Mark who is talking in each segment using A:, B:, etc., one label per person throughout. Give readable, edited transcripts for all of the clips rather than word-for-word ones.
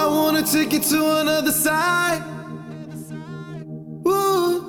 A: wanna take it to another side. Ooh.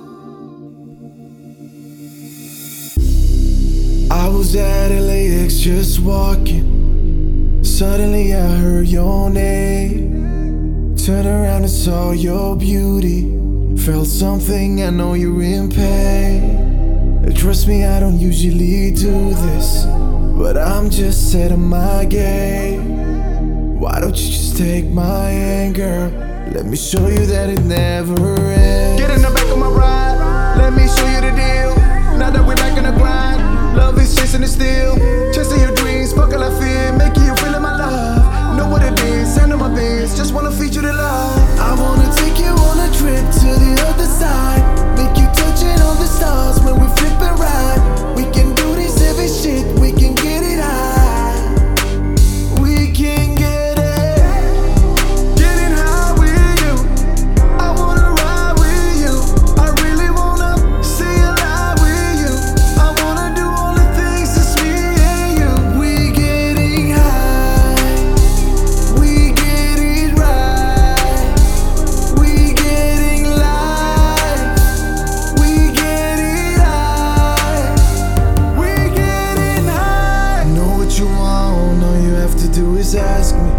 A: I was at LAX just walking. Suddenly I heard your name. Turned around and saw your beauty. Felt something, I know you're in pain. Trust me, I don't usually do this, but I'm just setting my game. Why don't you just take my hand, girl? Let me show you that it never ends.
B: Get in the back of my ride, let me show you the deal. Now that we're back in the grind, love is chasing the steel. Chasing your dreams, fuck all I fear, making you feel my love. Know what it is, handle my biz, just wanna feed you the love.
A: I wanna take you on a trip to the other side. Make you touching all the stars when we flip and ride. We can do this heavy shit, we can get it high. We can get it.
B: Getting high with you, I wanna ride with you. I really wanna see you live with you. I wanna do all the things that's me and you.
A: We getting high, we get it right. We getting life, we get it high.
B: We getting high.
A: Know what you want, all you have to do is ask me.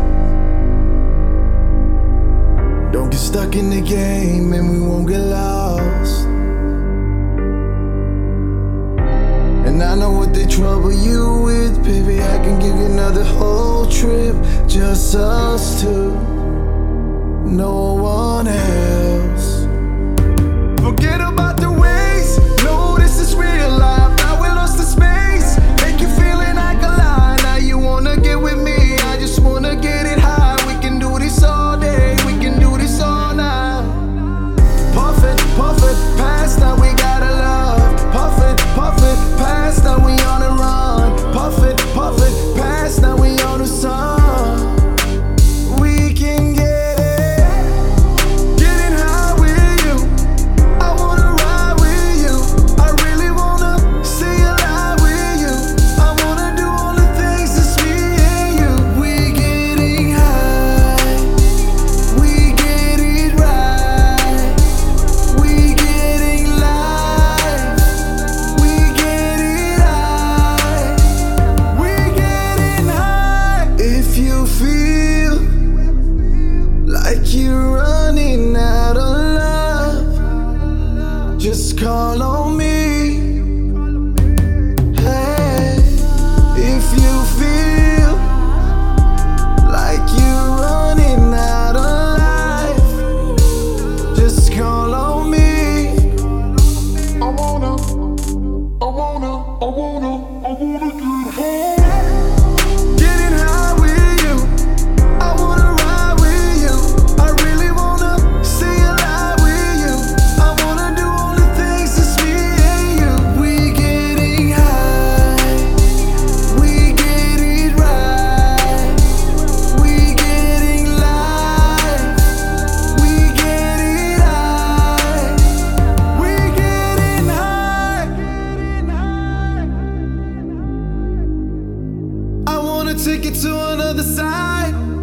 A: Don't get stuck in the game and we won't get lost. And I know what they trouble you with, baby, I can give you another whole trip. Just us two, no one else.
B: Forget about the ways, no, this is real life. Now we lost the space, make you feeling like a lie. Now you wanna get with me, I just wanna get it high. We can do this all day, we can do this all night. Puff it, past, now we gotta love. Puff it, past, now we on the run. Puff it, past, now we on the sun.
A: We can get it.
B: Getting high with you, I wanna ride with you. I really wanna see you live with you. I wanna do all the things that's me and you.
A: We getting high, we get it right. We getting life, we get it high.
B: We getting high.
A: If you feel like you're running out of love, just call on me. Hey, if you feel like you're running out of life, just call on me.
B: I wanna get high. Getting high with you, I wanna ride with you. I really wanna see you live with you. I wanna do all the things that's me and you.
A: We getting high, we get it right. We getting life, we get it high.
B: We getting high.
A: I wanna take it to another side.